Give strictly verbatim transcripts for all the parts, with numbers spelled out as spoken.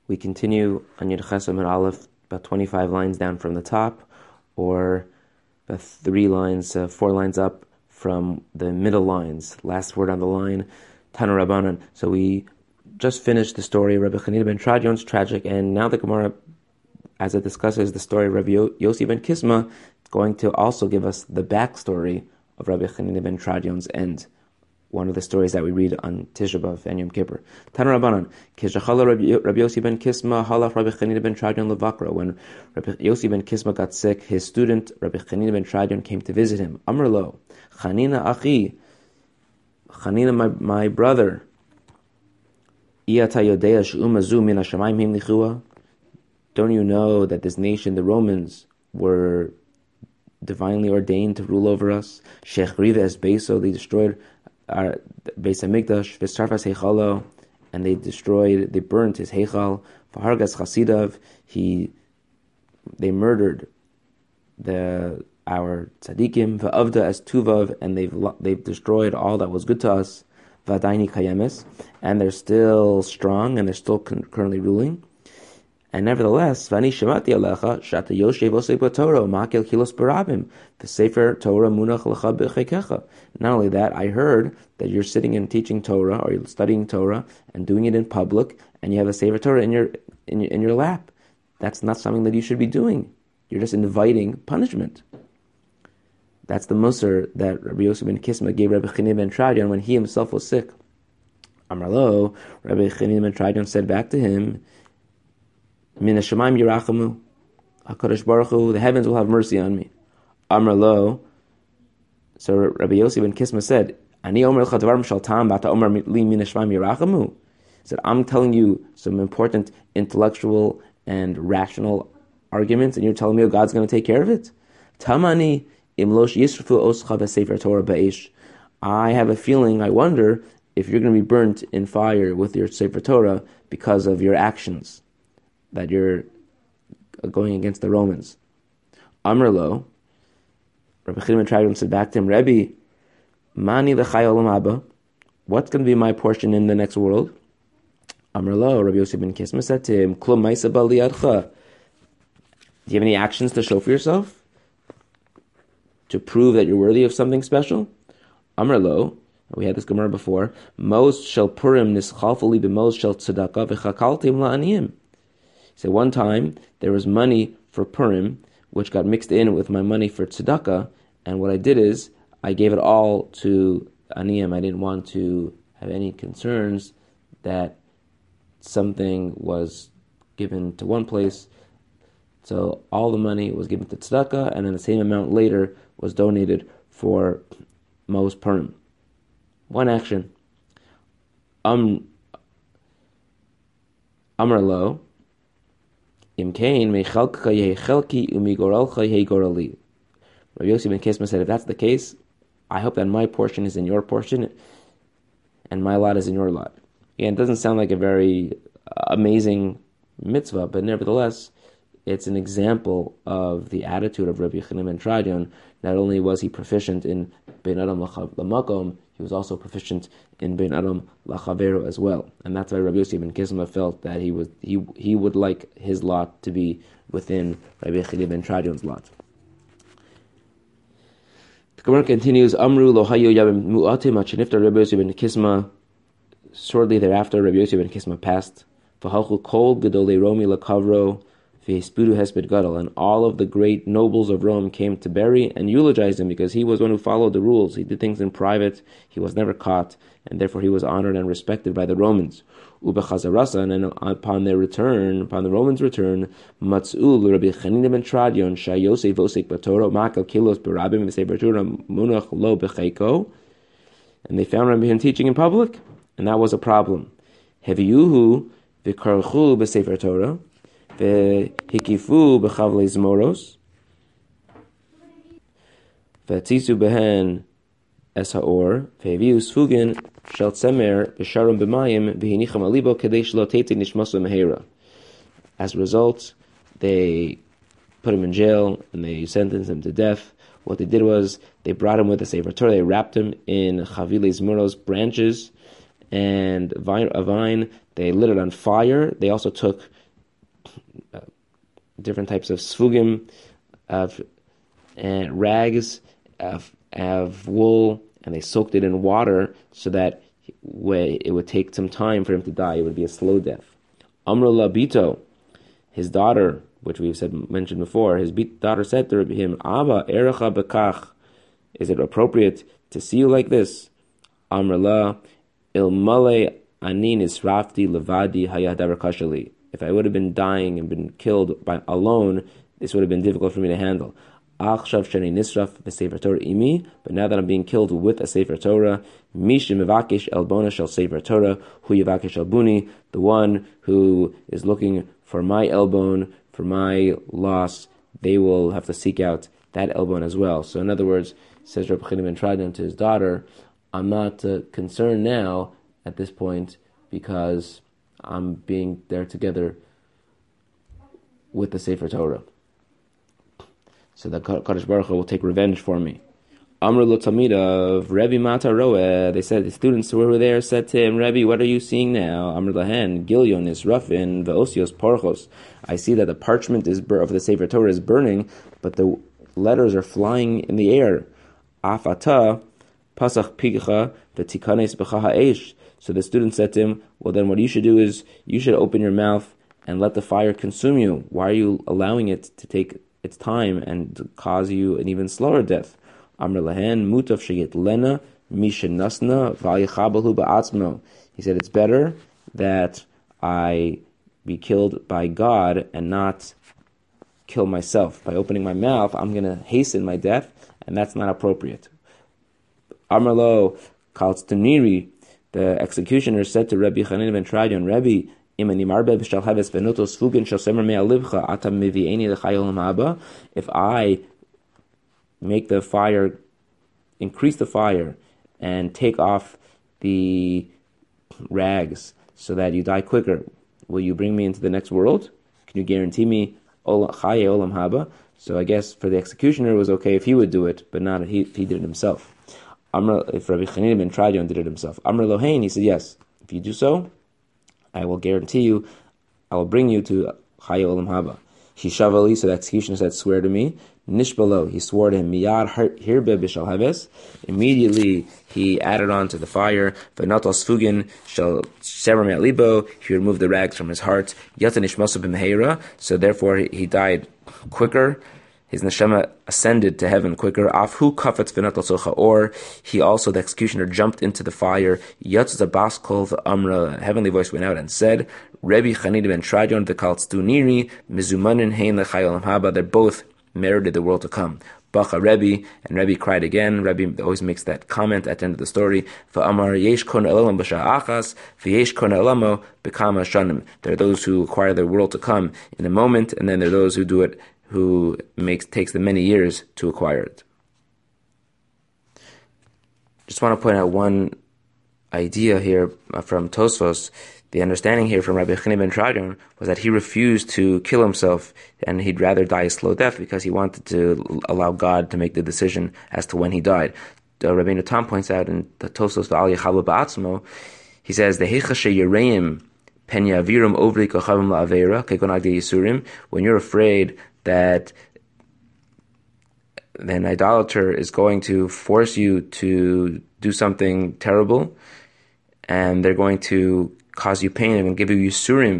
We continue on Yud Ches Amud Aleph, about twenty-five lines down from the top, or about three lines, uh, four lines up from the middle lines. Last word on the line, Tanu Rabbanan. So we just finished the story of Rabbi Chanina ben Tradion's tragic, and now the Gemara, as it discusses the story of Rabbi Yossi ben Kisma, it's going to also give us the backstory of Rabbi Chanina ben Tradion's end. One of the stories that we read on Tisha B'Av and Yom Kippur. Tanu Rabbanan, Kishachala Rabbi Yossi ben Kisma, halach Rabbi Chanina ben Tradion levakra. When Rabbi Yossi ben Kisma got sick, his student Rabbi Chanina ben Tradion came to visit him. Amar lo, Chanina achi, Chanina my, my brother, Iyata yodea she'umazu min hashamayim him lichua. Don't you know that this nation, the Romans, were divinely ordained to rule over us? Shechriva es beiso, they destroyed our Beis Hamikdash, v'sarfas heichalo, and they destroyed, they burnt his heichal. V'hargas chasidav, he, they murdered the our tzaddikim. V'avda as tuvav, and they've they've destroyed all that was good to us. V'adaini kayemes, and they're still strong, and they're still con- currently ruling. And nevertheless, Vani Shemati Alecha, Shata Yoshev Osei Torah, Makel Kilos Barabim, the Sefer Torah Munach Lecha B'Chekecha. Not only that, I heard that you're sitting and teaching Torah, or you're studying Torah, and doing it in public, and you have a Sefer Torah in your in your, in your lap. That's not something that you should be doing. You're just inviting punishment. That's the Musar that Rabbi Yossi ben Kisma gave Rabbi Chanina ben Tradion when he himself was sick. Amrlo, Rabbi Chanina ben Tradion said back to him, Min hashamayim yirachamu, HaKadosh Baruch Hu, the heavens will have mercy on me. Amar lo, so Rabbi Yossi ben Kisma said, Ani omer l'cha dvarim shel ta'am, bata omer li min hashamayim yirachamu. He said, I'm telling you some important intellectual and rational arguments, and you're telling me, oh, God's going to take care of it? Tamani imlosh yisrafu oscha v'sefer Torah ba'esh. I have a feeling, I wonder, if you're going to be burnt in fire with your Sefer Torah because of your actions, that you're going against the Romans. Amr lo, Rabbi Chanina ben Tradion said back to him, Rebbe, mani l'chai olam haba, what's going to be my portion in the next world? Amr lo, Rabbi Yossi ben Kisma said to him, Klum ma'isa ba liyadcha. Do you have any actions to show for yourself? To prove that you're worthy of something special? Amr lo, we had this Gemara before, Mos shel Purim nischalfuli b'mos shel tzedakah v'chakaltim la'aniyim. So one time, there was money for Purim, which got mixed in with my money for tzedakah, and what I did is, I gave it all to aniyim. I didn't want to have any concerns that something was given to one place, so all the money was given to tzedakah, and then the same amount later was donated for Mos Purim. One action. Um, Amar lo, Imkain mechalka yechelki umigoralcha yegorali. Rabbi Yossi ben Kisma said, if that's the case, I hope that my portion is in your portion, and my lot is in your lot. Yeah, it doesn't sound like a very amazing mitzvah, but nevertheless, it's an example of the attitude of Rabbi Chanina ben Tradion. Not only was he proficient in Bein Adam L'Makom, he was also proficient in Bein Adam L'Chavero as well. And that's why Rabbi Yossi ben Kisma felt that he was he he would like his lot to be within Rabbi Chanina ben Tradion's lot. The Gemara continues, Amru lo hayo yabim mu'atim ha'chenifta Rabbi Yossi ben Kisma. Shortly thereafter, Rabbi Yossi ben Kisma passed. V'halchu kol gedolei Romi l'kavro v'hispudu hesped gadol, and all of the great nobles of Rome came to bury and eulogize him because he was one who followed the rules. He did things in private. He was never caught, and therefore he was honored and respected by the Romans. Ubechazarasa, and then upon their return, upon the Romans' return, Matzul Rabbi Chanina ben Tradion shayosei vosek b'Torah makel kilos b'rabim v'sefer Torah munach lo b'cheiko, and they found Rabbi teaching in public, and that was a problem. Heviyuhu v'karchu b'sefer Torah v'hikifu b'chavlei zmoros v'tzisu behen es haor v'heviu sfugin shel tzemer b'sharon b'mayim v'hinicham alibo kedei shelo teiti nishmasu mehera. As a result, they put him in jail and they sentenced him to death. What they did was they brought him with a Sefer Torah. They wrapped him in chavlei zmoros branches, and vine, a vine, they lit it on fire. They also took uh, different types of svugim, of and rags, of, of wool, and they soaked it in water so that way it would take some time for him to die. It would be a slow death. Amra Labito, his daughter, which we've said mentioned before, his daughter said to him, Abba, erecha bekach, is it appropriate to see you like this? Amra la, ilmale anin israfti levadi hayadavar kashali. If I would have been dying and been killed by alone, this would have been difficult for me to handle. Achshav sheni nisraf v'sefer Torah imi, but now that I'm being killed with a sefer Torah, mish mevakesh elbona shel sefer Torah, hu yevakesh elbuni, the one who is looking for my elbon, for my loss, they will have to seek out that elbon as well. So in other words, says Rabbi Chanina ben Tradion to his daughter, I'm not uh, concerned now at this point because I'm being there together with the sefer Torah. So the Kadosh Baruch Hu will take revenge for me. Amr lo Talmida of Rebbe Mata Roeh. They said the students who were there said to him, Rebbe, what are you seeing now? Amr lahen Gilyon is Ruffin ve'osios Porchos. I see that the parchment is bur- of the Sefer Torah is burning, but the letters are flying in the air. Afata pasach pigcha v'tikanes b'cha ha'esh. So the student said to him, well then what you should do is you should open your mouth and let the fire consume you. Why are you allowing it to take its time and cause you an even slower death? Amr lahen mutav sheyit lena mishenasna v'ayichabahu ba'atzmo. He said it's better that I be killed by God and not kill myself. By opening my mouth, I'm going to hasten my death, and that's not appropriate. Amr lo kaltztaniri, the executioner said to Rabbi Chanina ben Tradion, Rabbi, if I make the fire, increase the fire, and take off the rags so that you die quicker, will you bring me into the next world? Can you guarantee me chaye olam haba? So I guess for the executioner it was okay if he would do it, but not if he, if he did it himself. Amr, if Rabbi Chanina ben Tradion did it himself. Amr lohein, he said, yes, if you do so, I will guarantee you, I will bring you to Chaye Olam Haba. Hishavali, so the executioner said, swear to me. Nishbalo, he swore to him, Miyad hirbe b'shal haves. Immediately, he added on to the fire. V'natal sfugin shall sever me'at libo. He removed the rags from his heart. Yata nishmasu b'meheira. So therefore, he died quicker. His neshama ascended to heaven quicker. Afhu kafetz v'natal socha, or he also, the executioner, jumped into the fire. Yatzuz abas kol v'amra, a heavenly voice went out and said, Rebbe Chanina ben Tradion v'kaltztuniri mizumanin hein l'chay olam haba. They both merited the world to come. Bacha Rebbe, and Rebbe cried again. Rebbe always makes that comment at the end of the story. V'amar yesh kon elam b'sha achas v'yesh kon elamo b'kama shanim. There are those who acquire the world to come in a moment, and then there are those who do it who makes takes them many years to acquire it. Just want to point out one idea here from Tosfos. The understanding here from Rabbi Chanina ben Tradion was that he refused to kill himself, and he'd rather die a slow death because he wanted to allow God to make the decision as to when he died. Uh, Rabbeinu Tam points out in the Tosfos V'al Yechala Ba'atzmo, he says, the Heicha she'yireim pen yavirum ovri kochavim la'avera kekon agde yisurim. When you're afraid that an idolater is going to force you to do something terrible, and they're going to cause you pain and give you yisurim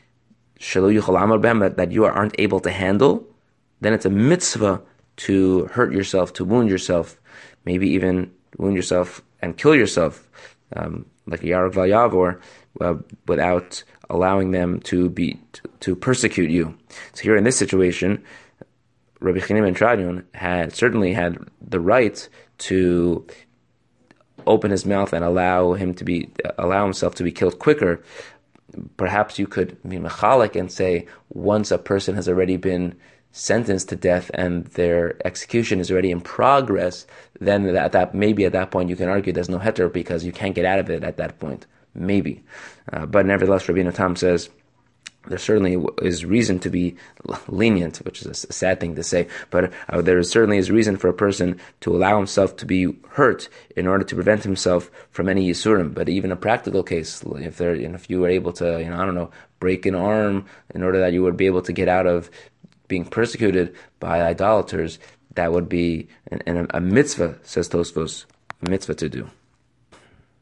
that, that you aren't able to handle, then it's a mitzvah to hurt yourself, to wound yourself, maybe even wound yourself and kill yourself, um, like a Yarek Valyavor, uh, without allowing them to be to persecute you. So here in this situation, Rabbi Chanina ben Tradion had certainly had the right to open his mouth and allow him to be allow himself to be killed quicker. Perhaps you could be mechalik and say, once a person has already been sentenced to death and their execution is already in progress, then that, that maybe at that point you can argue there's no heter because you can't get out of it at that point. Maybe. Uh, but nevertheless, Rabbeinu Tam says there certainly is reason to be lenient, which is a sad thing to say, but uh, there certainly is reason for a person to allow himself to be hurt in order to prevent himself from any yisurim. But even a practical case, if there, you know, if you were able to, you know, I don't know, break an arm in order that you would be able to get out of being persecuted by idolaters, that would be an, an, a mitzvah, says Tosfos, a mitzvah to do.